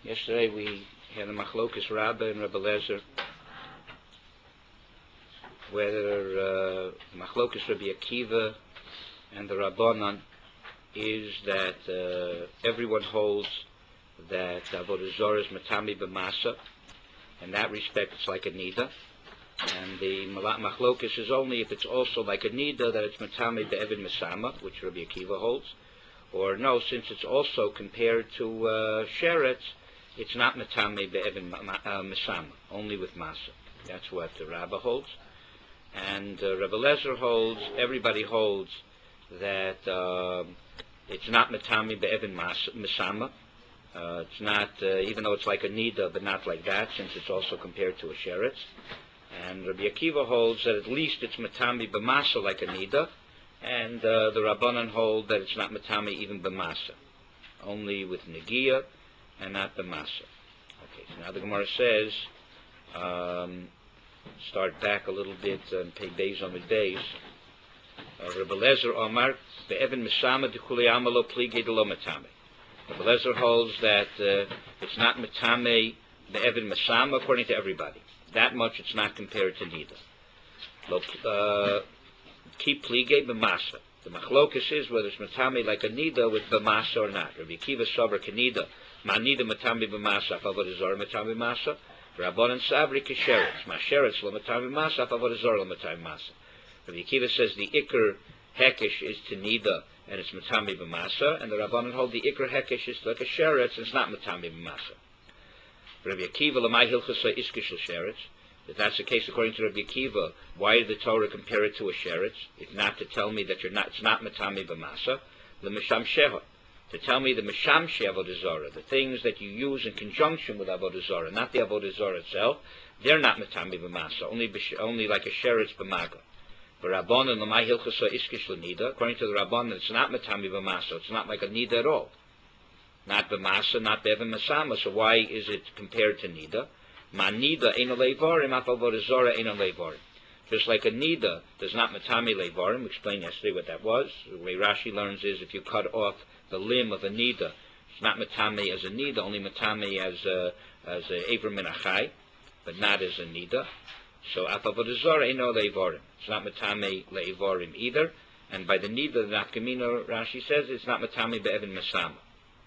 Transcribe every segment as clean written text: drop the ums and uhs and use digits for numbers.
Yesterday we had a Machlokas Rabbah and Rebbe Lezer, whether Machlokas Rabbi Akiva and the Rabbanan is that everyone holds that Avodah Zarah is Matami B'Masa. In that respect, it's like a Nida. And the Machlokas is only if it's also like a Nida, that it's Matami B'Evin Mesama, which Rabbi Akiva holds. Or no, since it's also compared to Sheretz, it's not Matami B'Evin Mesama, only with Masa. That's what the Rabbah holds. And Rebbe Lezer holds, everybody holds that it's not Matami B'Evin Mesama. It's not, even though it's like a Nida, but not like that, since it's also compared to a Sheretz. And Rabbi Akiva holds that at least it's Matami B'Masa like a Nida, and the Rabbanan hold that it's not Matami even B'Masa, only with Negiah and not B'Masa. Okay, so now the Gemara says, start back a little bit and pay Beis on the Beis. Rebbe Lezer Omar, Be'evin Mesama D'Kulei Amalo Pligei D'Lo Matami. Rebbe Lezer holds that it's not Matame Be'evin Mesama according to everybody. That much it's not compared to Nida. Keep Pligei B'Masa. The Machlokas is whether it's Matame like a Nida with B'Masa or not. Rabbi Akiva Sober Kanida, Ma Nida Matame B'Masa, Avodah Zarah Matame B'Masa. Rabbanan Sabri Kesheretz, Ma Sheretz Lo Matame B'Masa, Avodah Zarah Lo Matame B'Masa. Rabbi Akiva says the Iker Hekesh is to Nida and it's Matame B'Masa, and the Rabbanan hold the Iker Hekesh is like a Sheretz and it's not Matame B'Masa. Rabbi Akiva Lamai Hilchasa Iskish Sheretz. If that's the case, according to Rabbi Akiva, why did the Torah compare it to a sheretz? If not to tell me that it's not matami b'masa, the misham sheha, to tell me the misham avodah zarah, the things that you use in conjunction with avodah zarah, not the avodah zarah itself, they're not matami b'masa, only like a sheretz b'maga. For Rabbanan l'mai hilchasa iskish l'nida, according to the Rabbanan, it's not matami b'masa, it's not like a nida at all, not b'masa, not be'evin masama. So why is it compared to nida? Ma nida eno leivarim, af avodah zarah eno leivarim. Just like a nida does not matami leivarim. We explained yesterday what that was. The way Rashi learns is if you cut off the limb of a nida, it's not matami as a nida, only matami as a avrim min achai, but not as a nida. So af avodah zarah eno leivarim. It's not matami leivarim either. And by the nida, the nafkamina, Rashi says it's not matami be'evin masama.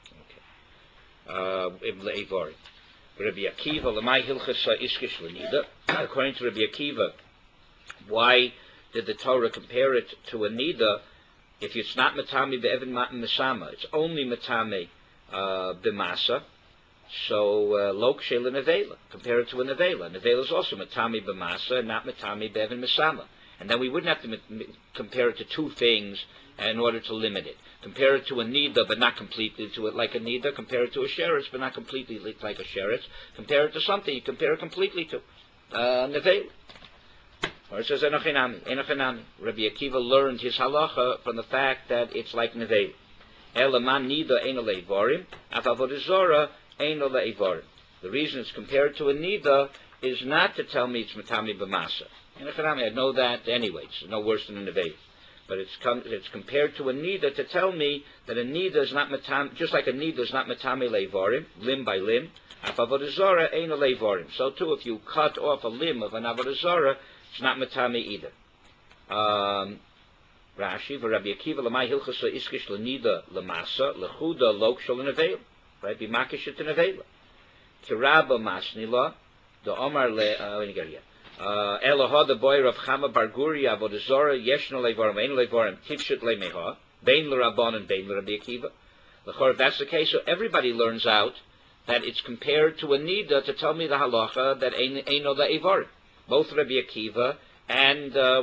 Okay. Leivarim. Rabbi Akiva, Lamai Hilchasa Iskish L'Nida. According to Rabbi Akiva, why did the Torah compare it to a Nida if it's not Matami Be'evin Mesama? It's only Matami B'Masa. So, Lok Shela Nevela. Compare it to a Nevela. Nevela is also Matami B'Masa, not Matami Be'evin Mesama. And then we wouldn't have to compare it to two things in order to limit it. Compare it to a Nida, but not completely to it like a Nida. Compare it to a Sheretz, but not completely like a Sheretz. Compare it to something you compare it completely to. Nevela. Or it says, Enochinami. Rabbi Akiva learned his halacha from the fact that it's like Nevela. Elaman Nida Eino Leivarim, Af Avodah Zarah Eino Leivarim. The reason it's compared to a Nida is not to tell me it's Matami B'Masa. Enochinami, I know that anyway. It's no worse than a Nevela. But it's compared to a nida to tell me that a nida is not matam, just like a nida is not matami leivarim, limb by limb. Af avodah zarah ain't a leivarim. So too, if you cut off a limb of an avodah zarah, it's not matami either. Rashi, v'Rabbi Akiva l'mai hilchasa iskish l'nida l'masa l'chuda lok shel nevela. Right, be makish to nevela. Kirabba masnila the omar le. When you get here. Eloha the boy of Chama Barguri Avodah Zarah Yeshna Leivarim Ein Leivarim Tifshit Leimeha Bein L'Rabban and Bein L'Rabbi Akiva. If that's the case, so everybody learns out that it's compared to a nida to tell me the halacha that Eino Leivarim. Both Rabbi Akiva and the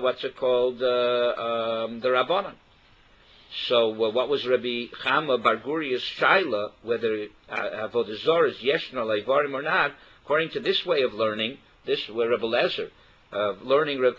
Rabbanan. So what was Rabbi Chama Barguri's shaila whether Avodah Zarah is Yeshna Leivarim or not? According to this way of learning. This were Rebbe Lezer, learning the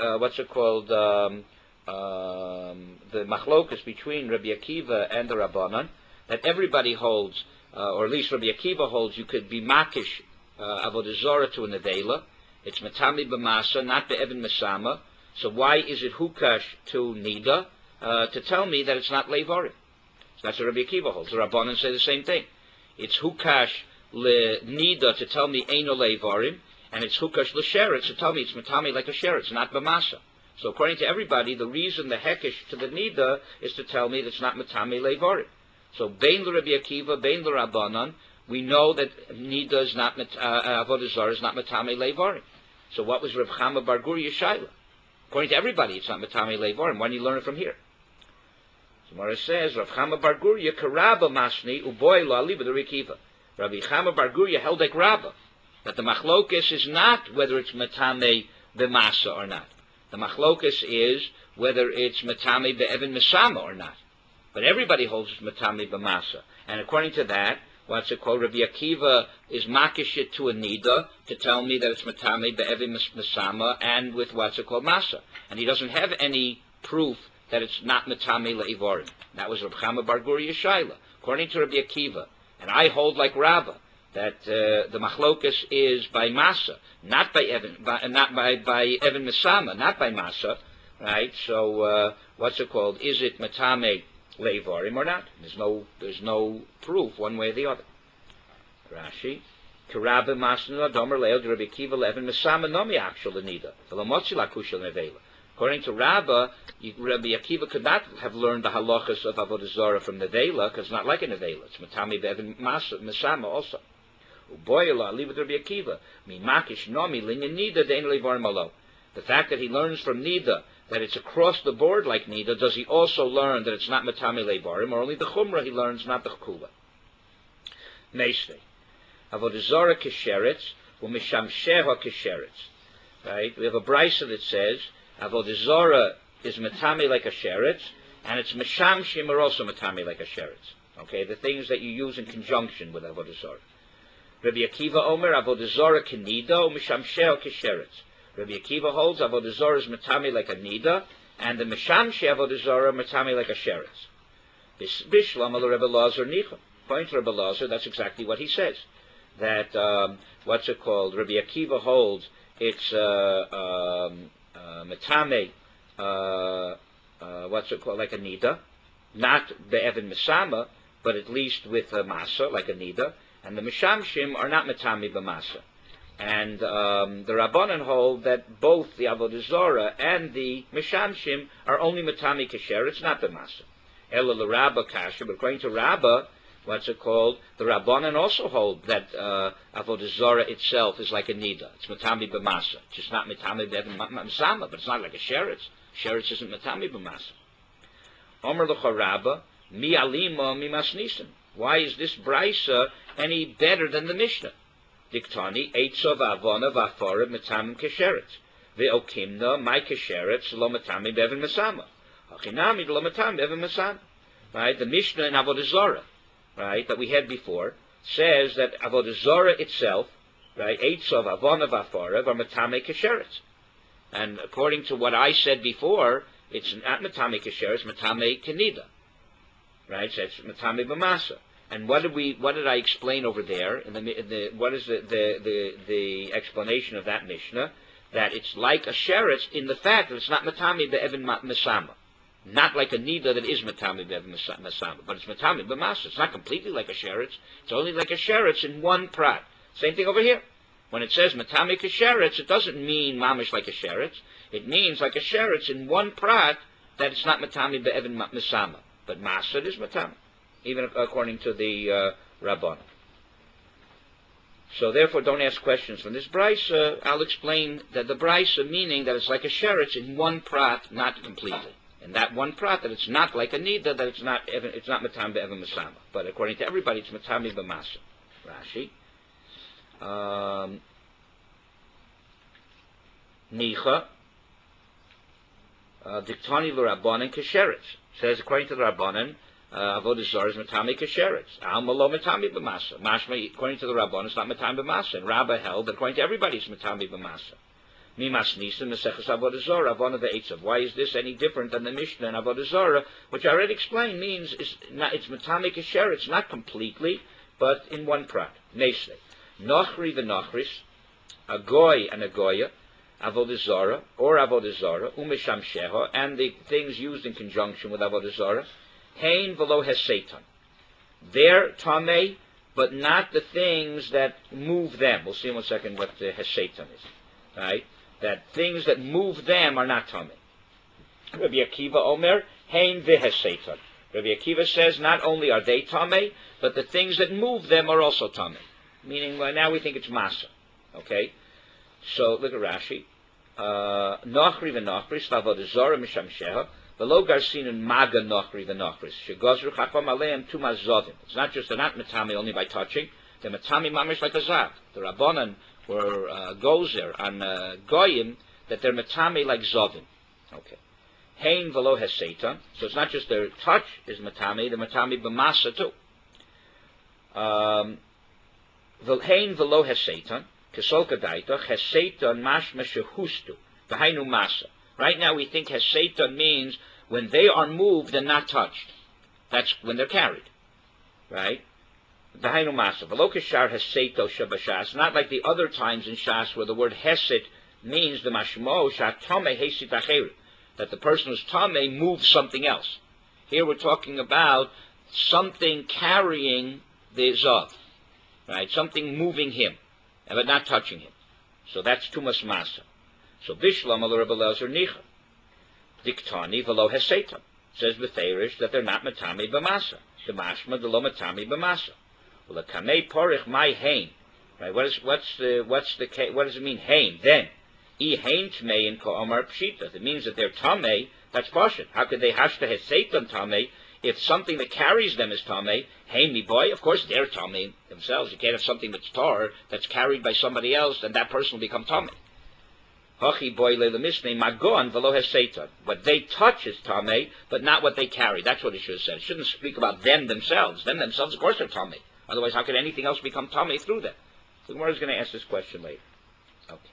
machlokas between Rabbi Akiva and the Rabbanan, that everybody holds, or at least Rabbi Akiva holds, you could be makish avodah zarah to a nevela. It's matami b'masa, not be'evin mesama. So why is it hukash to nida to tell me that it's not leivarim? So that's what Rabbi Akiva holds. The Rabbanan say the same thing. It's hukash le nida to tell me eino leivarim, and it's hukash l'sheretz to tell me it's matami like a sheretz, not b'masa. So according to everybody, the reason the hekesh to the nida is to tell me that it's not matami leivarim. So bein l'Rabbi Akiva, bein l'Rabbanan, we know that nida is not avodah zarah is not matami leivarim. So what was Reb Chama bar Gurya shaila? According to everybody, it's not matami leivarim. Why don't you learn it from here? So Mara says, Rav Chama bar Gurya karabba masni uboy lo aliba the Rikiva. Rabbi Chama bar Gurya held like Rabba that the machlokes is not whether it's matame b'masa or not. The machlokes is whether it's matame be'evin mesama or not. But everybody holds it's matame b'masa. And according to that, what's it called? Rabbi Akiva is makish it to a nida to tell me that it's matame be'evin mesama and with what's it called masa. And he doesn't have any proof that it's not matame le'ivorim. That was Rav Chama bar Gurya shaila. According to Rabbi Akiva, and I hold like Rabba that the machlokas is by masa, not by Evan, not by Evan Mesama, not by masa, right? So what's it called? Is it matame leivarim or not? There's no proof one way or the other. Rashi, Karabba Masna Domer Leo Rabbi Kiva Evan Mesama Nomi Akshal Nida, Velamotzi Lakushal Nevela. According to Rabba, Rabbi Akiva could not have learned the halachas of Avodah Zarah from Nevela, because it's not like a Nevela. It's Matami Be'evin Mesama also. Uboyela, leave with Rabbi Akiva. Mimakish Nomi, Linya Nida, Dein Levar Malo. The fact that he learns from Nida that it's across the board like Nida, does he also learn that it's not Matami Levarim, or only the Chumrah he learns, not the Chkula? Meishne. Avodah Zarah Kesheretz, Umisham Sheha Kesheretz. Right? We have a brisa that says, Avodah Zarah is matami like a sheretz, and its meshamshim are also matami like a sheretz. Okay, the things that you use in conjunction with Avodah Zarah. Rabbi Akiva Omer Avodah Zarah kenida u'mishamsheh kesheretz. Rabbi Akiva holds Avodah Zarah is matami like a nida, and the meshamsheh Avodah Zarah matami like a sheretz. Bishlam al Rebbe Lazar nicha. Point to Rebbe Lazar, that's exactly what he says. That what's it called? Rabbi Akiva holds it's matame, what's it called, like a nida, not be'evin mesama, but at least with a masa, like a nida, and the mishamshim are not matami b'masa. And the Rabbanan hold that both the Avodah Zarah and the mishamshim are only matami kasher, it's not b'masa. Ela l'Rabba kasher, but according to Rabba, what's it called? The Rabbanan also hold that Avodah Zarah itself is like a nida. It's matami b'masa. It's just not matami b'masa, but it's not like a sheretz. Sheretz isn't matami b'masa. Omer l'cha Rabba, mi alima mi masnisim. Why is this brisa any better than the Mishnah? Diktani, eitzav avona v'afara matamim kesheretz. Ve'okimna my kesheretz lo matami b'evin masama. Hachinami lo matami b'evin masama. Right? The Mishnah in Avodah Zarah, right, that we had before, says that Avodah Zarah itself, right, eitzav avona v'afara v'matame kesheretz. And according to what I said before, it's not matame kesheretz, matame kenida. Right, so it's matame b'masa. And what did I explain over there? What is the explanation of that Mishnah? That it's like a sheretz in the fact that it's not matame be'evin mesama, not like a nida that is matame be'evin mesama, but it's matame b'masa. It's not completely like a sheretz. It's only like a sheretz in one prat. Same thing over here. When it says matame kesheretz, it doesn't mean mamish like a sheretz. It means like a sheretz in one prat that it's not matame be'evin mesama, but masa is matame, even according to the Rabban. So therefore, don't ask questions from this brisa. I'll explain that the brisa meaning that it's like a sheretz in one prat, not completely. In that one prat, that it's not like a nida, that it's not matam be'evin mesama. But according to everybody, it's matami b'masa. Rashi. Nicha. Diktani l'Rabbanan kesheretz. Says according to the Rabbanan, Avodah Zarah is matami kesheretz. Alma lo matami b'masa. Mashma, according to the Rabbanan, it's not matami b'masa. And Rabbah held that according to everybody, it's matami b'masa. Mimas nisim meseches Avodah Zarah avona ve'etzav. Why is this any different than the Mishnah and Avodah Zarah, which I already explained means it's matami kesheretz, not completely, but in one prat. Nesle. Nochri v'nochris, a goy and a goya, Avodah Zarah or Avodah Zarah, umesham sheha, and the things used in conjunction with Avodah Zarah, hein v'lo hes Satan. Their tamei but not the things that move them. We'll see in 1 second what the Heshaitan is. Right? That things that move them are not Tamei. Rabbi Akiva Omer, Hein v'Heshaitan. Rabbi Akiva says not only are they Tamei, but the things that move them are also Tamei. Meaning, now we think it's Masa. Okay? So, look at Rashi. Nochri v'Nochris, Lavod Zora Misham Sheha, V'lo Garsinun Maga Nochri v'Nochris, Shegozru Chacham Aleim Tumaz Zovim. It's not just they're not Matami only by touching, they're Matami Mamish like a Zav. The Rabbanan were Gozer on Goyim, that they're Matami like Zovim. Okay. Hein V'lo Heseitan, so it's not just their touch is Matami, they're Matami b'Masa too. Hein V'lo Heseitan, Kesolka Daita, Heseitan Mashma Shehustu, V'hainu Masa. Right now we think Heseitan means when they are moved and not touched. That's when they're carried. Right? V'hainu Masa. V'lo Keshar Heseito Shabashas. Not like the other times in Shas where the word Heset means the Mashmo Shatome Hesit Acheru. That the person who's Tameh moves something else. Here we're talking about something carrying the Zav. Right? Something moving him, but not touching him. So that's Tumas Masa. So Bishlam al Rebbe Lezer Nicha. Diktani v'lo Heseitam. Says Beferish that they're not Matami b'Masa. The Mashma, the lo Matami b'Masa. Well, the Kamei Porich my Hain. Right? What does it mean, Hain? Then. I Hain Tmei in Ko'omar Pshita. It means that they're Tamei, that's Pashut. How could they Hashta Heseitam Tamei if something that carries them is Tamei? Hain mi boy, of course they're Tamei themselves. You can't have something that's tar, that's carried by somebody else, and that person will become Tamei. Hachi boy le'lemisnei magon v'lo Heseitam. What they touch is Tamei, but not what they carry. That's what it should have said. It shouldn't speak about them themselves. Them themselves, of course, are Tamei. Otherwise, how could anything else become Tamei through them? So the Gemara is going to ask this question later. Okay.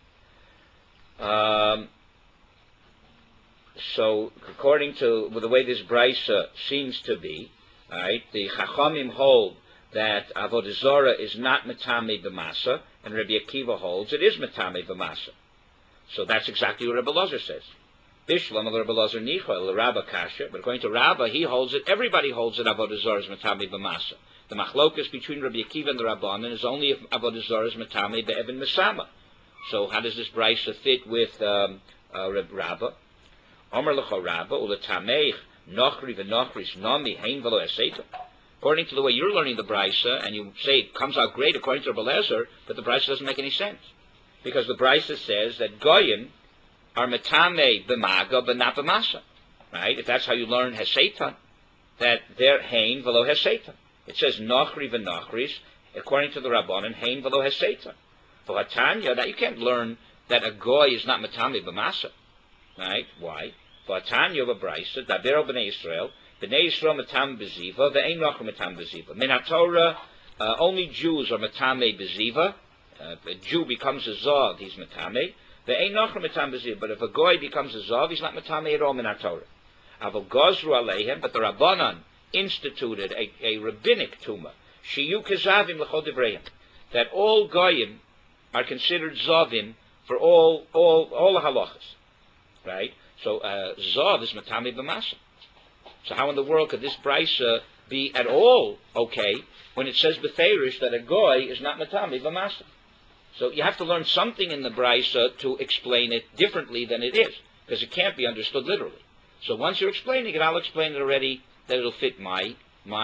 So, according to the way this Brisa seems to be, right, the Chachamim hold that Avodah Zarah is not Matami b'Masa, and Rabbi Akiva holds it is Matami b'Masa. So that's exactly what Rabbi Elazar says. Bishlam al Rabbi Elazar Nicha el Rabba Kasha, but according to Rabba, he holds it, everybody holds it Avodah Zarah is Matami b'Masa. The machlokas between Rabbi Akiva and the Rabbanan is only if Avodah Zarah is Matami b'Evan Mesama. So how does this brisa fit with Rabba? Omer lecho Rabba uletameich nochri v'nochris nami hein v'lo eseta. According to the way you're learning the brisa, and you say it comes out great according to Rabbi Elazar, but the brisa doesn't make any sense because the brisa says that goyim are metame b'maga but not b'masa. Right? If that's how you learn heseta, that they're hein v'lo heseta. It says nochri v'nochris according to the Rabbanan hein v'lo heseta. For Hatanya, that you can't learn that a goy is not matami b'masa, right? Why? For Hatanya of a brisa, dabero b'nei Yisrael matam b'ziva, ve'ein nochri matam b'ziva. Min HaTorah, only Jews are matame b'ziva. If a Jew becomes a zav, he's matame. Ve'ein nochri matam b'ziva. But if a goy becomes a zav, he's not matame at all min HaTorah. Avol gozru aleihem, but the Rabbanan instituted a rabbinic tumah, shiyu kezavim l'chol divrei, that all goyim are considered zavim for all the halachas, right? So zav is matami b'masa. So how in the world could this brisa be at all okay when it says b'feirish that a goy is not matami b'masa? So you have to learn something in the brisa to explain it differently than it is, because it can't be understood literally. So once you're explaining it, I'll explain it already that it'll fit my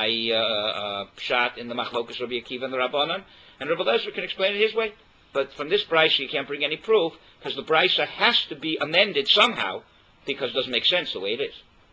pshat in the machlokas Rabbi Akiva and the Rabbanan, and Rabbi Elazar can explain it his way. But from this brisa you can't bring any proof because the brisa has to be amended somehow because it doesn't make sense the way it is.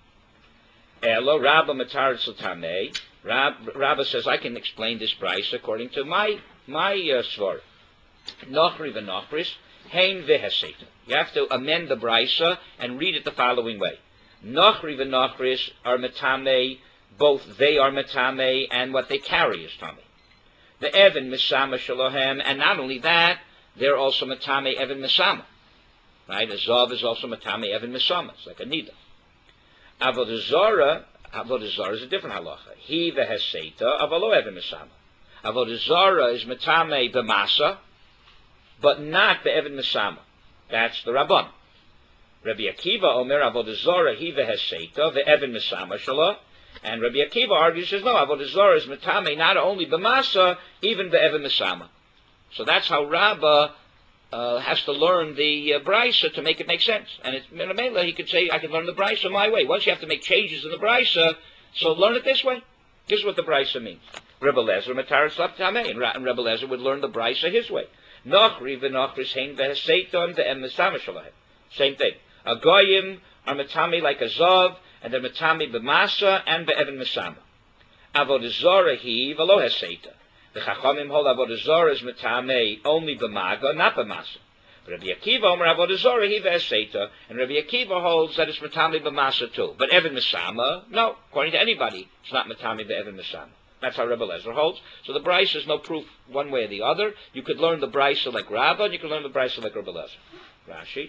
Elo Rabba Matar Sultanei. Rabba says I can explain this brisa according to my svar. Nochri v'nochris hein v'heseta. You have to amend the brisa and read it the following way. Nochri v'nochris are matame, both they are matame and what they carry is tame. The Evan Misama Shalohem, and not only that, they're also Matame Evan Misama. Right? A Zav is also Matame Evan Misama. It's like a Nida. Avodah Zarah is a different halacha. He v'heseta avalo Evan Misama. Avodah Zarah is Matame b'masa, but not b'Evan Misama. That's the Rabban. Rabbi Akiva Omer Avodah Zarah he v'heseta v'Evan Misama Shaloh. And Rabbi Akiva argues, says, no, Avodah Zarah is Matame not only b'masa, even be'evan Mesama. So that's how Rabbah has to learn the Brisa to make it make sense. And it's Mela, he could say, I can learn the Brisa my way. Once you have to make changes in the Brisa, so learn it this way. This is what the Brisa means. Rebbe Lezer Matar Slap Tameh, and Rebbe Lezer would learn the Brisa his way. Nochri v'nochris hein v'heseiton ve'em Mesama shalai. Same thing. A goyim are Matame like a Zav, and they're Matame b'masa and be'evan Mesama. Avodah Zarah he v'lo heseita. The Chachamim hold Avodah Zarah is Matame only b'maga, not b'masa. Rabbi Akiva Omer Avodah Zarah he v'heseita, and Rabbi Akiva holds that it's Matame b'masa too. But Evan Mesama, no. According to anybody, it's not Matame be'evan Mesama. That's how Rebbe Lezer holds. So the Brisa is no proof one way or the other. You could learn the Brisa like Rabbah, and you could learn the Brisa like Rebbe Lezer. Rashi.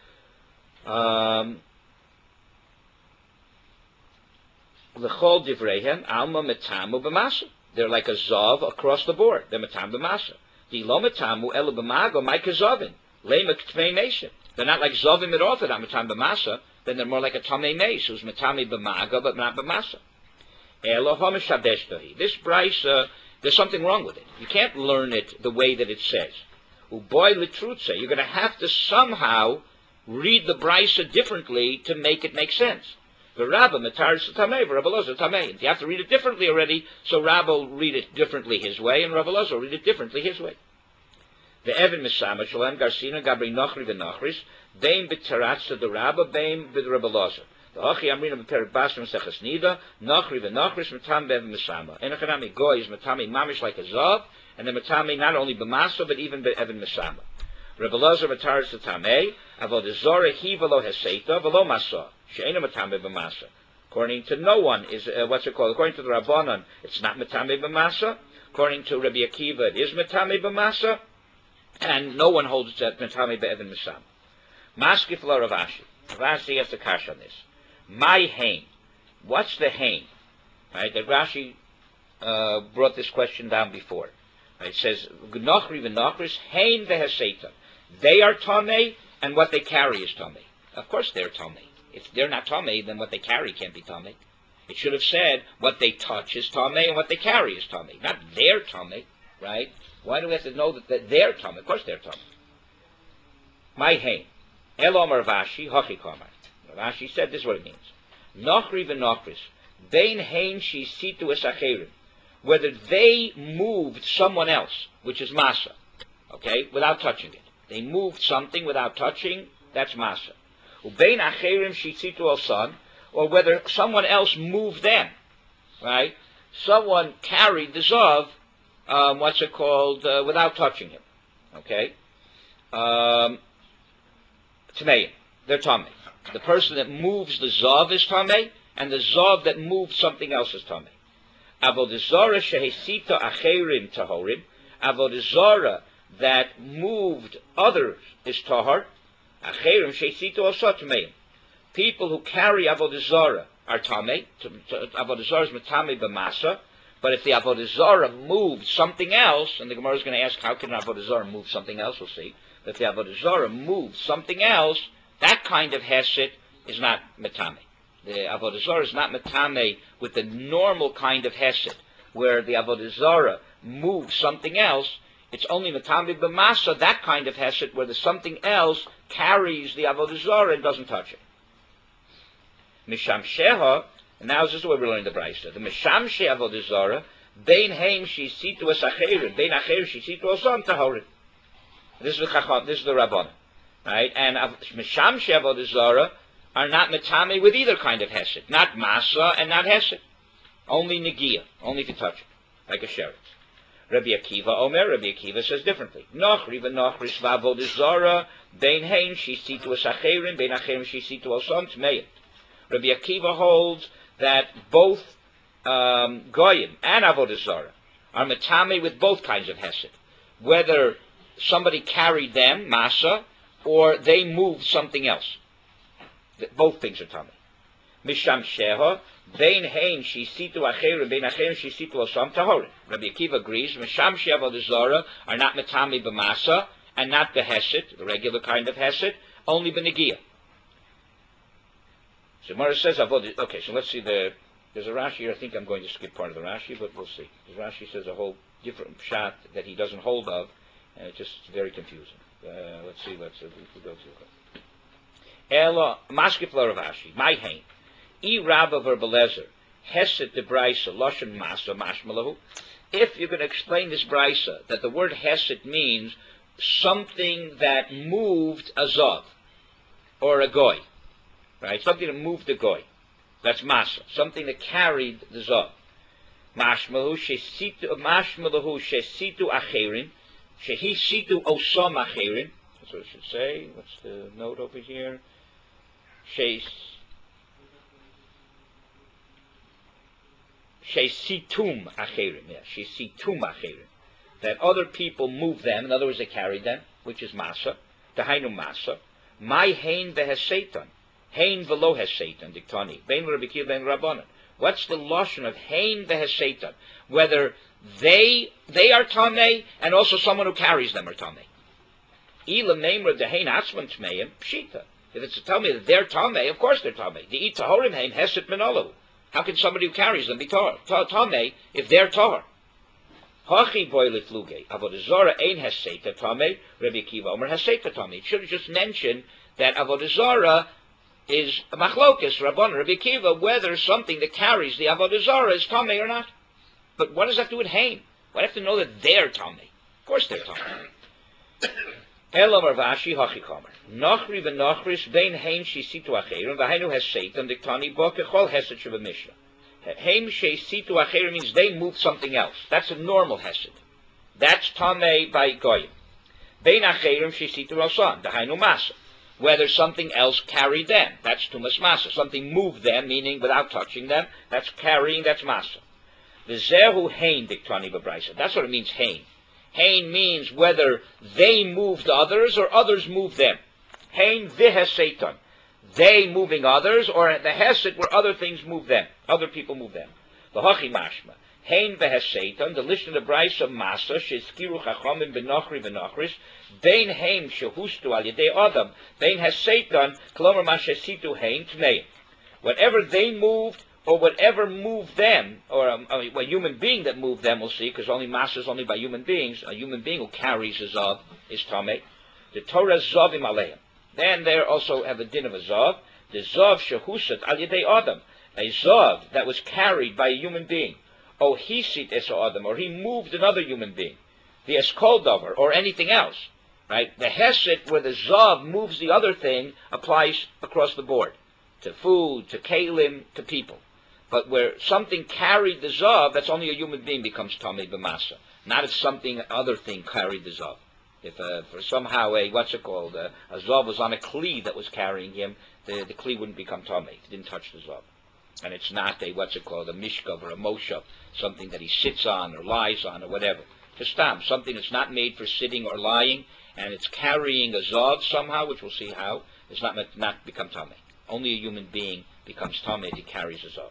L'chol divreihem alma metamu b'masa. They're like a zav across the board. They're metam b'masa. Di lo metamu elu b'mago ma'ika zavin. Lema k'tmei nation. They're not like zavim at all. They're not metam b'masa. Then they're more like a tamei nes, who's metami b'maga but not b'masa. This Brisa, there's something wrong with it. You can't learn it the way that it says. Uboy litrutze. You're going to have to somehow read the Brisa differently to make it make sense. The Rabbah matar tamei, Rabbi Lozer tamei. You have to read it differently already, so Rabbah will read it differently his way, and Rabbi Lozer will read it differently his way. The Evan Misama Shalem Garsina Gabri Nochri v'Nochris Bein b'Taratza the Rabbah Bein b'Rabbi Lozer. The Achi Amrina b'Perik Basrim Seches Nida Nochri v'Nochris Matam be'Evan Misama. Enochanami Goy is Matami Mamish like a Zav, and the Matami not only b'Masa but even b'Evan Misama. Rabbi Lozer Mataris Tamei Avodah Zarah He v'Lo Heseita v'Lo Masa She'ena Matami b'Masa. According to no one is what's it called? According to the Rabbanan, it's not Matami b'Masa. According to Rabbi Akiva, it is Matami b'Masa. And no one holds that Matami be'evan Misam. Maskif la Rav Ashi. Rav Ashi has to kash on this. My hain. What's the hain? Right? That Rashi brought this question down before. Right? It says, Gnochri v'nochris hain v'heseitan. They are Tomei, and what they carry is Tomei. Of course they're Tomei. If they're not Tomei, then what they carry can't be Tomei. It should have said, what they touch is Tomei, and what they carry is Tomei. Not their Tomei, right? Why do we have to know that they're Tomei? Of course they're Tomei. My hain. Elomar Vashi, Hachi Kamar. Rashi said this is what it means. Nochri v'nochris. Bein hain shi situ esacherim. Whether they moved someone else, which is Masa, okay, without touching it. They moved something without touching, that's Masa. Ubein acherim shi situ al son, or whether someone else moved them, right? Someone carried the Zav, without touching him. Okay? Tmeim. They're Tamei. The person that moves the Zav is Tamei, and the Zav that moves something else is Tamei. Avodah Zarah shehesita acherim tahorim. Avodah Zarah that moved others is tahar. Acherim shehesita also Tmeim. People who carry Avodah Zarah are Tamei. Avodah Zarah is Matame b'masa. But if the Avodah Zarah moved something else, and the Gemara is going to ask, how can an Avodah Zarah move something else? We'll see. But if the Avodah Zarah moved something else, that kind of hesed is not metame. The Avodah Zarah is not metame with the normal kind of hesed, where the Avodah Zarah moves something else. It's only metame b'masa, that kind of hesed, where the something else carries the Avodah Zarah and doesn't touch it. Misham sheha. And now this is where we're learning the Brisa. The Meshamshe Avodah Zarah, Bein Heim Shisitu Asacherim, Bein Acherim Shisitu Osam Tahorim. This is the Rabbanan. Right? And Meshamshe Avodah Zarah are not Metame with either kind of Hesed. Not Masa and not Hesed. Only Negiah. Only if you touch it. Like a Sheretz. Rabbi Akiva Omer, Rabbi Akiva says differently. Nochri v'nochris v'Avodah Zarah, Bein Heim Shisitu Asacherim, Bein Acherim Shisitu Osam Tmeim. Rabbi Akiva holds that both Goyim and Avodah Zarah are metame with both kinds of hesed. Whether somebody carried them, Masa, or they moved something else. Both things are tamei. Misham sheha, bein hein shisitu acherim, bein acherim shisitu osam tahorim. Rabbi Akiva agrees, Misham sheha Avodah Zarah are not metame b'masa, and not the hesed, the regular kind of hesed, only b'negiah. So Mara says, okay, so let's see the There's a Rashi here. I think I'm going to skip part of the Rashi, but we'll see. The Rashi says a whole different pshat that he doesn't hold of, and it's just very confusing. Let's see. Let's go to Elo Mashkif Rav Ashi. My hain. I Rabba Verbelezer. Hesed de Brisa Loshen Masa Mashmalahu. If you're going to explain this Brisa, that the word Hesed means something that moved a Zav, or a Goy, right? Something that moved a Goy. That's Masa. Something that carried the Zav. Mashmalahu Shesitu Acherin. Shehi Situ Osom Acherin. That's what it should say. What's the note over here? Shesitum Acherin. Yeah, Shesitum Acherin. That other people moved them. In other words, they carried them, which is Masa. Dahainu Masa. My Hain Vehesetan. Hain Velo Hesetan. Diktani. Bein Rabbi Kiva Ben Rabbanan. What's the lotion of Hain Vehesetan? Whether they are Tameh, and also someone who carries them are Tameh. Ilam Namer the Hain Atzman Tmeim Pshita. If it's to tell me that they're Tameh, of course they're Tameh. The Itahorim Hain Heset Menolu. How can somebody who carries them be Tameh if they're Tahor? Hachi boilet luge. Avodah Zarah ein Heseta Tameh. Rabbi Kiva Omer Heseta Tameh. It should have just mentioned that Avodah Zarah is a machlokes, Rabban, Rabbi Kiva, whether something that carries the Avodah Zarah is Tameh or not. But what does that have to do with Hain? Why do I have to know that they're Tameh? Of course they're Tameh. Elam Ravashi Hachikomer. Nochri v'nochris bein Hain shesitu acherim v'hainu Heseitan diktani bo kechol Hesed sheba Mishnah. Hain shesitu acherim means they moved something else. That's a normal Hesed. That's Tameh by Goyim. Bein acherim shesitu rosan dahainu Masa. Whether something else carried them, that's Tumas Masa. Something moved them, meaning without touching them, that's carrying, that's Masa. V'zehu Hain diktani b'braisa. That's what it means, Hain. Hain means whether they moved others or others moved them. Hain v'hesetan. They moving others, or the Hesed where other things move them. Other people move them. V'hachi mashma. Hain v'hesetan, the list of the Braisa Masa, sheskiru chachamim b'nochri v'nochris, bein haim shehustu al yedei adam, bein hesetan, kolomer mashesitu hain tmeim. Whatever they moved, or whatever moved them, or a human being that moved them, we'll see, because only Masa is only by human beings. A human being who carries a Zav is Tameh. The Torah Zavim Aleim. Then they also have a din of a Zav. The Zav Shehusat Al Yedei Adam. A Zav that was carried by a human being. O Hisit Es Adam, or he moved another human being. The Eskol Dover, or anything else. Right? The Hesed, where the Zav moves the other thing, applies across the board. To food, to Kalim, to people. But where something carried the Zav, that's only a human being becomes Tameh b'Masa. Not if something, other thing carried the Zav. If for somehow a Zav was on a Kli that was carrying him, the Kli wouldn't become Tameh. It didn't touch the Zav. And it's not a Mishkav or a Moshav, something that he sits on or lies on or whatever. Just something that's not made for sitting or lying, and it's carrying a Zav somehow, which we'll see how, it's not become Tameh. Only a human being becomes Tameh if he carries a Zav.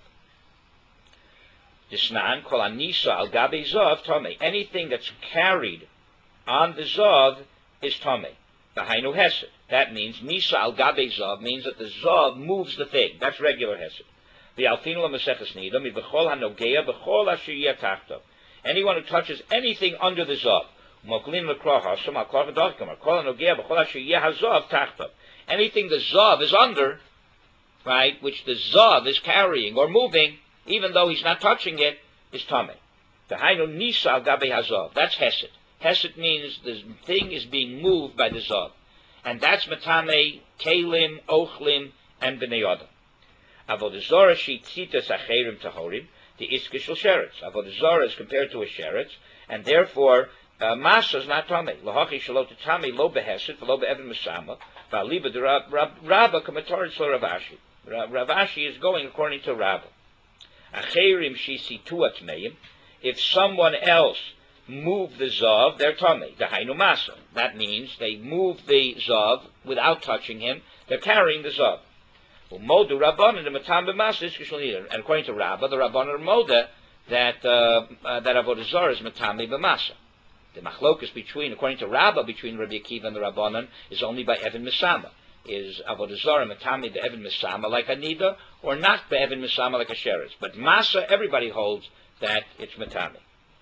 Disnan kol anisa al gabe Zav Tameh. Anything that's carried on the Zav is Tameh. Dahainu Hesed. That means Nisa al gabe Zav means that the Zav moves the thing. That's regular Hesed. The Alfinu Maseches Nida mi b'chol hanogea b'chol asher yeh tachtav. Anyone who touches anything under the Zav. Moklin l'krah hasam al krah v'dachkam. Kol hanogea b'chol asher yeh hazav tachtav. Anything the Zav is under, right, which the Zav is carrying or moving, even though he's not touching it, is Tameh. Dahainu Nisa al gabe hazav. That's Hesed. Hesed means the thing is being moved by the Zav. And that's Matameh, Kalim, Ochlim, and Bnei Adam. Avodah Zarah shitzitas acherim tahorim, the iskish shel sheretz. Avodah Zarah is compared to a sheretz, and therefore Masa is not Tameh. Lahachi shalot Tameh lo behesed, v'lo be'evan mesama, v'aliba de Rabba kamatorit shel Ravashi. Ravashi is going according to Rabba. Acherim shisitu atmeim. If someone else move the Zav, they're Tameh. Dahainu Masa. That means they move the Zav without touching him. They're carrying the Zav. Modu Rabbanan the Matam b'Masa is Kishul Nidar. And according to Rabba, the Rabbanan are Moda that Avodah Zarah is Matami b'Masa. The machlokus between, according to Rabba, between Rabbi Akiva and the Rabbanan is only by Evan Mesama. is avodah zarah matami be'evin misama like a nida, or not be'evin misama like a sheretz. But masa, everybody holds that it's matami.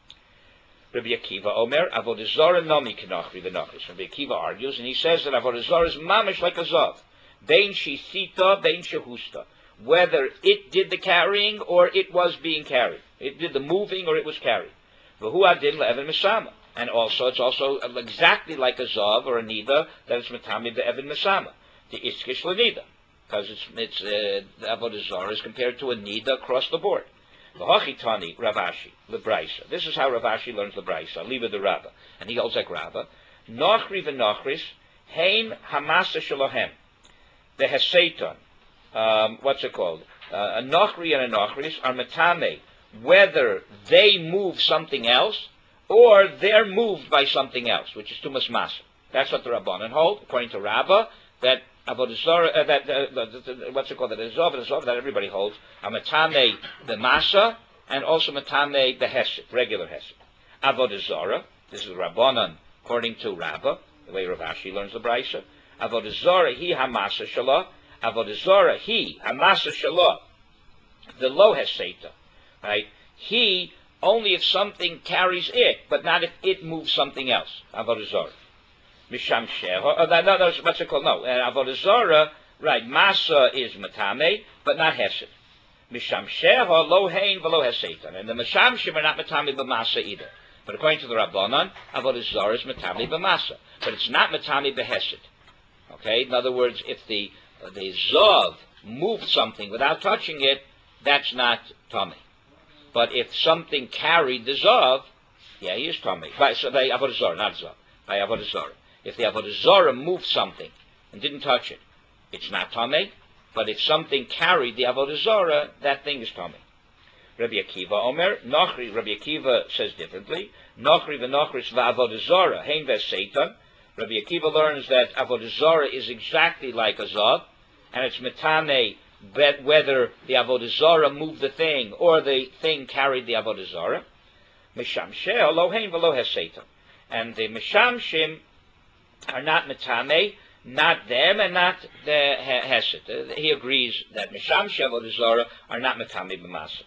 Rabbi Akiva Omer, avodah zarah nomi kenachri v'nachris. Rabbi Akiva argues, and he says that avodah zarah is mamish like a zav. Bein shisita, bein shehusta. Whether it did the carrying or it was being carried. It did the moving or it was carried. V'hu adin le'evin misama. And also, it's also exactly like a zav or a nida that it's matami be'evin misama. The iskish l'nida. Because it's the avodah zarah is compared to a nida across the board. V'hachitani Ravashi lebraisa. This is how Ravashi learns lebraisa. Liba the Rabba, and he holds like Rabba. Nochri v'nochris hein hamasa shalohem. The heseton. What's it called? A nochri and a nochris are matame, whether they move something else or they're moved by something else, which is tumas masa. That's what the Rabbanan hold, according to Rabba, that avodah zarah, what's it called? The zov that everybody holds, are matame the masa and also matame the hesed, regular hesed. Avodah zarah, this is Rabbanan, according to Rabba, the way Rav Ashi learns the brisa. Avodah zarah hi hamasa shalah. Avodah zarah hi hamasa shalah. The lo heseta, right? He only if something carries it, but not if it moves something else. Avodah zarah. Misham sheha. What's it called? No. Avodah zarah, right? Masa is matame, but not hesed. Misham sheha lo hein v'lo hesetan. And the mishamshim are not matame b'masa either. But according to the Rabbanan, avodah zarah is matame b'masa, but it's not matame b'hesed. Okay. In other words, if the zav moved something without touching it, that's not tummy. But if something carried the zav, yeah, he is tummy. By avodah zarah, not zav. By avodah zarah. If the avodah zarah moved something and didn't touch it, it's not tummy. But if something carried the avodah zarah, that thing is tummy. Rabbi Akiva Omer, Nochri. Rabbi Akiva says differently. Nochri v'nochris v'avodah zarah hein v'seitan. Rabbi Akiva learns that avodah zarah is exactly like a zav, and it's metame whether the avodah zarah moved the thing or the thing carried the avodah zarah. Mishamsheh lo hein v'lo heseitan. And the mishamshim are not metame, not them, and not the hesed. He agrees that mishamsheh avodah zarah are not metame b'masa.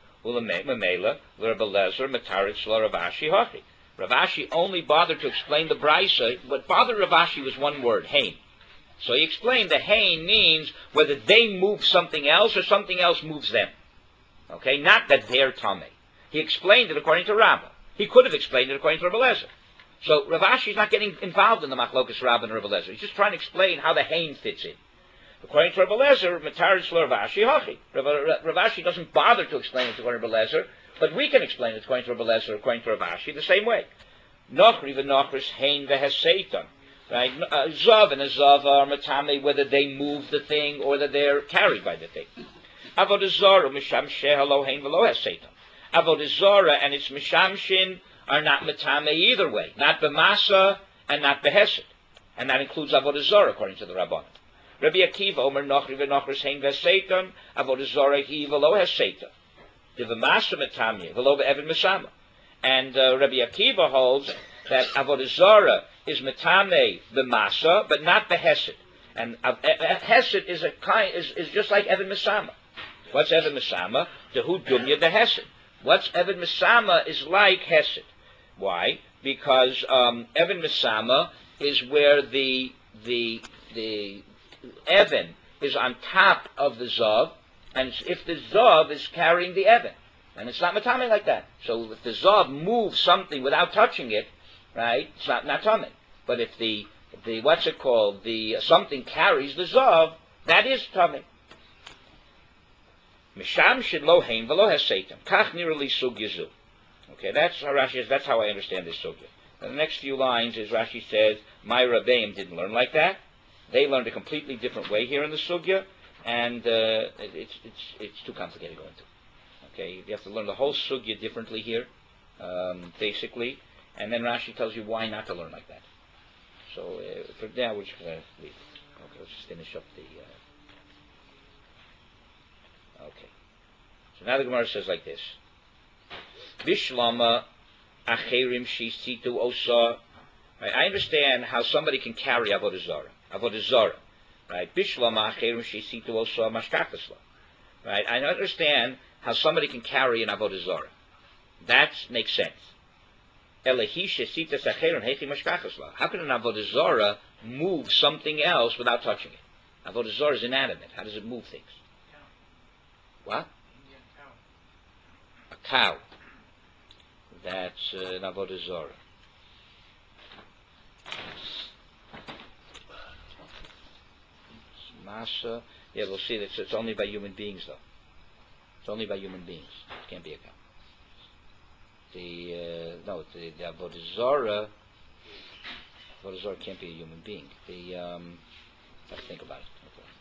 Ulamela l'Rabbi Lezer metaritz lo Rav Ashi hachi. Rav Ashi only bothered to explain the brisa. What bothered Rav Ashi was one word, hein. So he explained the hein means whether they move something else or something else moves them. Okay, not that they're tummy. He explained it according to Rabbah. He could have explained it according to Rabbi Lezer. So Rav Ashi is not getting involved in the machlokas Rabbah and Rabbi Lezer. He's just trying to explain how the hein fits in. According to Rabbi Lezer, metaritz lo Rav Ashi hachi. Rav Ashi doesn't bother to explain it according to Rabbi Lezer, but we can explain it according to Rabbi Lezer, according to Rav Ashi, the same way. Nochri v'nochris hein v'heseitan. Right? Zav and a zav are matame, whether they move the thing or that they're carried by the thing. Avodah zarah mishamsheh lo hein v'lo heseitan. Avodah zarah and its mishamshin are not matame either way, not b'masa and not b'hesed, and that includes avodah zarah according to the Rabbanan. Rabbi Akiva Omer Nochri v'nochris hein v'heseitan. Avodah zarah hi v'lo heseitan. The v'masa matame v'lo v'evin misama. And Rabbi Akiva holds that avodah zarah is metame b'masa, but not b'hesed. And hesed is is just like Evan Misama. What's Evan Misama? Dehu dumya the hesed. What's Evan Misama is like hesed. Why? Because Evan Misama is where the Evan is on top of the zav, and if the zav is carrying the Evan, and it's not matame like that. So if the zav moves something without touching it, right, it's not tummy. But if the what's it called, the something carries the zav, that is tummy. Misham shid lo hein v'lo heseitam. Kach nirali sugya zu. Okay, that's how Rashi says. That's how I understand this sugya. And the next few lines is Rashi says, my Rabbeim didn't learn like that. They learned a completely different way here in the sugya, and it's too complicated to go into. Okay, you have to learn the whole sugya differently here, basically, and then Rashi tells you why not to learn like that. So for now, we're just going to leave it. Okay, let's just finish up the... Okay. So now the Gemara says like this. Bishlama acherim shisitu osa. I understand how somebody can carry avodah zarah. Avodah zarah. Right? Bishlama acherim shesitu osa mashkachasla. Right? I understand how somebody can carry an avodah zarah. That makes sense. How can an avodah zarah move something else without touching it? Avodah zarah is inanimate. How does it move things? What? A cow. That's an avodah zarah. Masa. Yeah, we'll see that it's only by human beings, though. It's only by human beings. It can't be a cow. The avodah zarah can't be a human being. Let's think about it.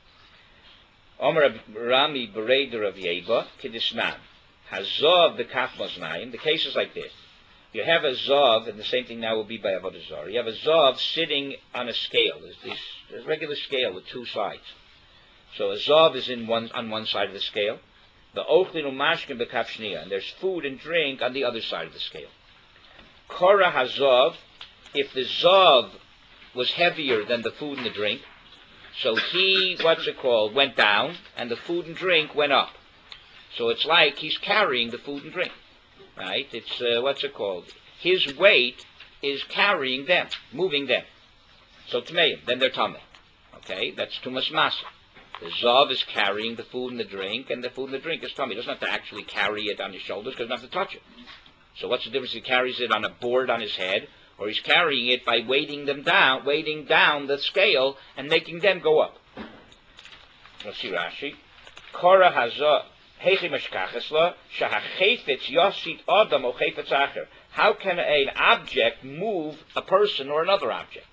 Omer Rami Bereder of Yeba Kidishnan Hazav the Maznayim. The case is like this: you have a zav, and the same thing now will be by avodah zarah. You have a zav sitting on a scale. There's a regular scale with two sides. So a zav is on one side of the scale. The ochlin umashkin bekaf shniya, and there's food and drink on the other side of the scale. Kora hazav, if the zav was heavier than the food and the drink, so he, went down, and the food and drink went up. So it's like he's carrying the food and drink, right? It's, his weight is carrying them, moving them. So tmeim, then they're tameh. Okay, that's tumas masa. The zav is carrying the food and the drink, and the food and the drink is tameh. He doesn't have to actually carry it on his shoulders because he doesn't have to touch it. So what's the difference? He carries it on a board on his head, or he's carrying it by weighting down the scale and making them go up. Let's see Rashi. Kora haza heichi mashkachesla shahachefetz yosit adam o chefetz acher. How can an object move a person or another object?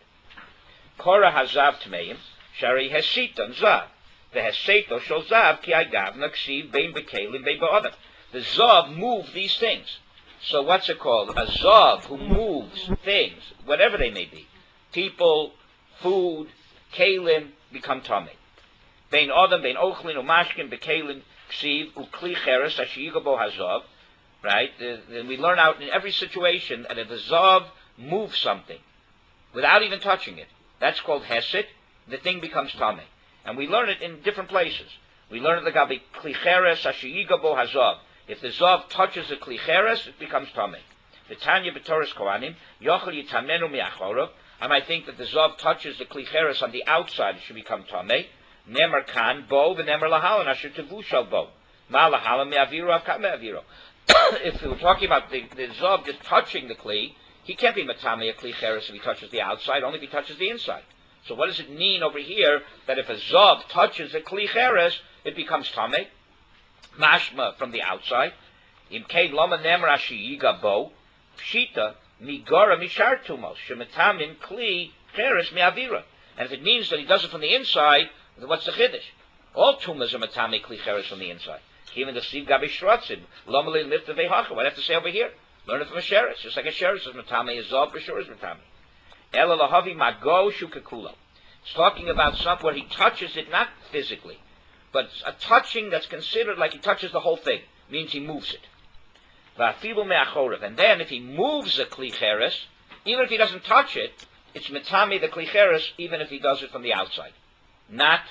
Kora hazav tmeim shari hesiton zav. The heseto shel zav ki agav naksiv bein bekelim bein ba'adam. The zav move these things. So what's it called? A zav who moves things, whatever they may be. People, food, kalim, become tamei. Bein adam, bein ochlin, umashkin, bekelim, ksiv, ukli cheres, ashiyigabo hazav. Right? We learn out in every situation that if a zav moves something without even touching it, that's called hesed. The thing becomes tamei. And we learn it in different places. We learn it the gabi kli cheres, ashiyigabo hazav. If the zav touches the klicheres, it becomes tamei. The Tanya b'Toras Kohanim, yochel yitamenu mi'achorov. I might think that the zav touches the klicheres on the outside, it should become tamei. Nemer kan bo v'nemer lahalan asher tevu shal bo. Ma lahalan me'aviro avka me'aviro. If we're talking about the zav just touching the kli, he can't be matamei a klicheres if he touches the outside, only if he touches the inside. So what does it mean over here that if a zav touches a klicheres, it becomes tamei? Mashma from the outside. Imkein lama nemer ashiyiga bo pshita migara mishar tumos shematamin kli cheres miavira. And if it means that he does it from the inside, then what's the chiddush? All tumas are matami kli cheres from the inside. Even the siv gabi shrotzim lama le lift vehacha. What I have to say over here? Learn it from a sheretz. Just like a sheretz is matami, a zav for sure is matami. Ela lahavi mago shukakulo. It's talking about something where he touches it not physically, but a touching that's considered like he touches the whole thing, means he moves it. And then if he moves a klicheres, even if he doesn't touch it, it's metami the klicheres, even if he does it from the outside. Not,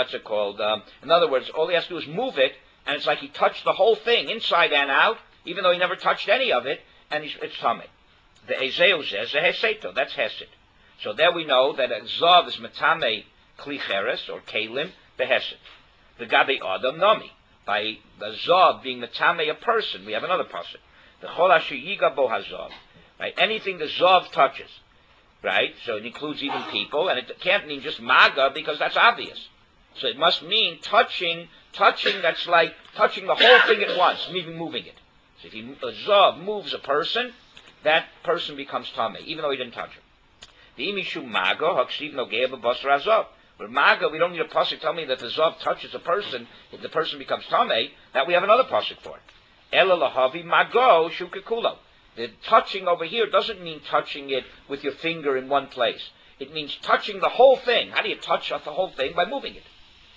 in other words, all he has to do is move it, and it's like he touched the whole thing, inside and out, even though he never touched any of it, and it's tamei. The ezeu zeh, the heseto, that's hesed. So there we know that a zav is metame klicheres, or kalim, the hesed. The gabi adam nami, by the zav being metame a person, we have another pasuk. The chol asher yiga bo hazav, right? Anything the zav touches, right? So it includes even people, and it can't mean just maga because that's obvious. So it must mean touching that's like touching the whole thing at once, even moving it. So if a zav moves a person, that person becomes tamei, even though he didn't touch him. The imishu maga haksiv nogea b'basar hazav. But maga, we don't need a pasuk tell me that the zav touches a person, if the person becomes tamei, that we have another pasuk for it. Ela lahavi mago shukekulo. The touching over here doesn't mean touching it with your finger in one place. It means touching the whole thing. How do you touch the whole thing? By moving it.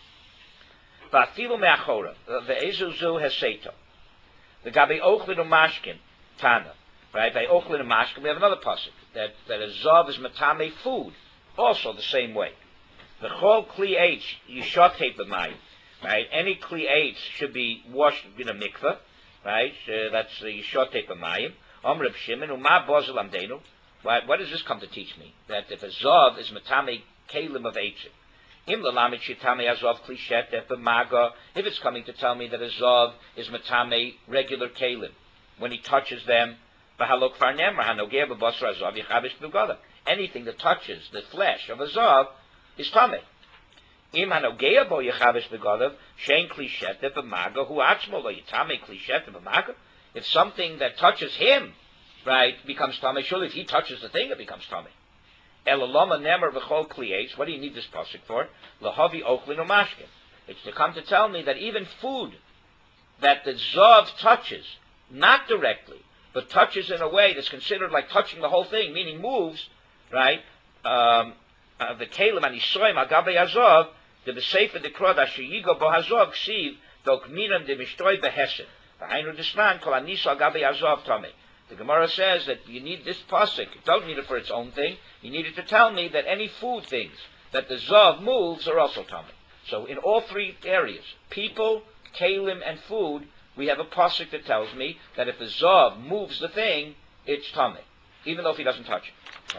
Va'afilu me'achora, ve'ezuzu heseto. The gabi ochlin umashkin, tana. Right? By ochlin umashkin, we have another pasuk, that a zav is matame food, also the same way. The whole kli H, yishote b'mayim, right? Any kli H should be washed in a mikveh, right? That's yishote b'mayim. Reb Shimon, uma bozel amdenu. What does this come to teach me? That if a zav is matame kalim of H, im lalamit shitame azov kli shetef b'maga. If it's coming to tell me that a zav is matame regular kalim, when he touches them, b'halok farnem hanogeh b'basar azav yichavish b'gadav. Anything that touches the flesh of a zav is tamei. Im hanogeh bo yichavish b'gadav shein kli shetef b'maga hu atzmo lo yitame kli shetef b'maga. If something that touches him, right, becomes tamei, surely if he touches the thing, it becomes tamei. Elalama nemer v'chol kli H. What do you need this pasuk for? Lahavi ochlin umashkin. It's to come to tell me that even food that the zav touches, not directly, but touches in a way that's considered like touching the whole thing, meaning moves, right? The kalim and isoim agabe hazav, the besefer the krod asher yigo bo hazav ksiv dokminam de mishtoy behesed. V'hainu disman kol anisa agabe hazav tamei. The Gemara says that you need this pasuk. You don't need it for its own thing. You need it to tell me that any food things that the zav moves are also tamei. So in all three areas, people, kalim, and food, we have a pasuk that tells me that if the zav moves the thing, it's tamei, even though if he doesn't touch it.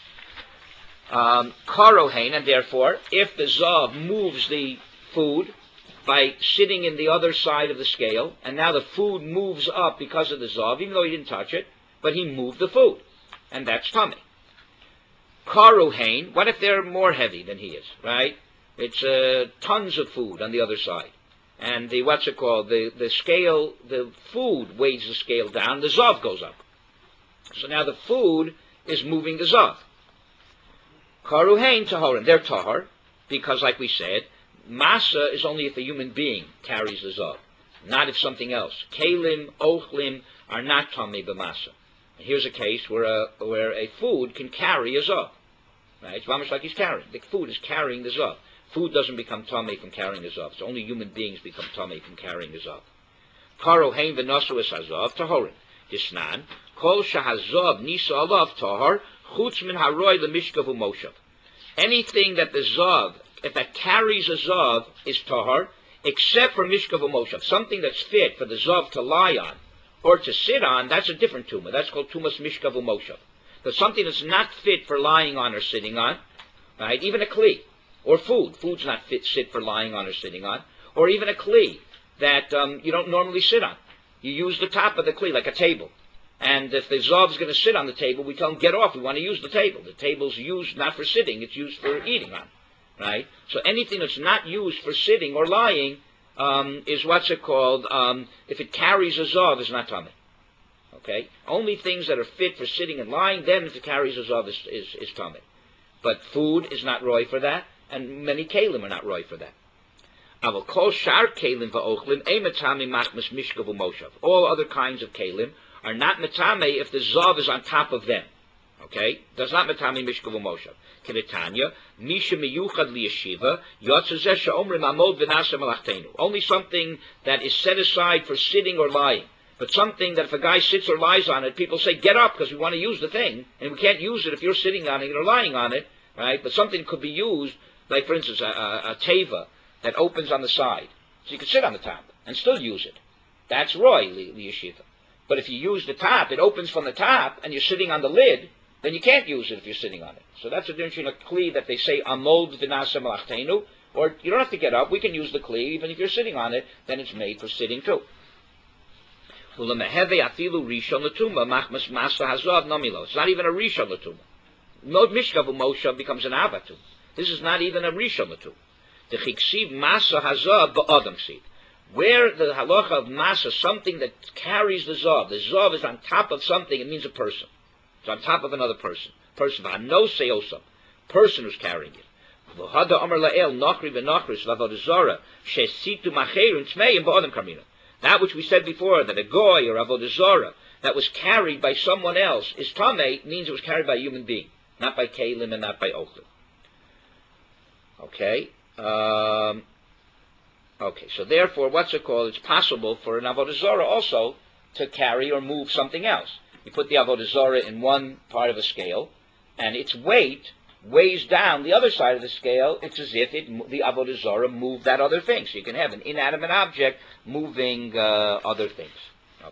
Okay. Karohain, and therefore, if the zav moves the food by sitting in the other side of the scale, and now the food moves up because of the zav, even though he didn't touch it, but he moved the food, and that's tamei. Karuhain, what if they're more heavy than he is, right? It's tons of food on the other side. And the scale, the food weighs the scale down, the zav goes up. So now the food is moving the zav. Karuhain tahorim, they're tahor, because like we said, masa is only if a human being carries the zav, not if something else. Kalim, ochlim are not tamei b'masa. Here's a case where a food can carry a zav. Right? It's almost like he's carrying. The food is carrying the zav. Food doesn't become tamei from carrying the zav. It's only human beings become tamei from carrying the zav. Karohain v'nasu es hazav tahorim. Disnan kol shahazav nisa alav tahor chutz min haroy lemishkav u'moshav. Anything that the zav, if that carries a zav, is tahor, except for mishkav u'moshav. Something that's fit for the zav to lie on or to sit on, that's a different tumah. That's called tumas mishkav u'moshav. But something that's not fit for lying on or sitting on, right? Even a kli. Or food. Food's not fit for lying on or sitting on. Or even a kli that you don't normally sit on. You use the top of the kli, like a table. And if the zav's going to sit on the table, we tell him, get off, we want to use the table. The table's used not for sitting, it's used for eating on. Right? So anything that's not used for sitting or lying is if it carries a zav, is not tamei. Okay? Only things that are fit for sitting and lying, then if it carries a zav is tamei. But food is not roy for that. And many kalim are not right for that. All other kinds of kalim are not metame if the zav is on top of them. Okay? Does not metame mishkav u'moshav. Keretanya, misha miyuchad liyeshiva, yotzeh she'omrim amod v'nasa malachtenu. Only something that is set aside for sitting or lying. But something that if a guy sits or lies on it, people say, get up because we want to use the thing. And we can't use it if you're sitting on it or lying on it. Right? But something could be used, like, for instance, a teva that opens on the side. So you can sit on the top and still use it. That's roy, liyeshiva. But if you use the top, it opens from the top, and you're sitting on the lid, then you can't use it if you're sitting on it. So that's the difference between a kli that they say, amod v'nasa malachtenu, or you don't have to get up, we can use the kli, even if you're sitting on it, then it's made for sitting too. It's not even a rishon l'tumah. No mishkav u'moshav becomes an avatu. This is not even a rishon l'tumah. The chiksiv masa hazav ba'adam siv. Where the halacha of masa, something that carries the zav is on top of something, it means a person. It's on top of another person. Person who's carrying it. That which we said before, that a goy or avodah zarah that was carried by someone else is tamei, means it was carried by a human being, not by kalim and not by ochlim. Okay. Okay, so therefore, it's possible for an avodah zarah also to carry or move something else. You put the avodah zarah in one part of a scale, and its weight weighs down the other side of the scale, it's as if the Avodah Zarah moved that other thing. So you can have an inanimate object moving other things.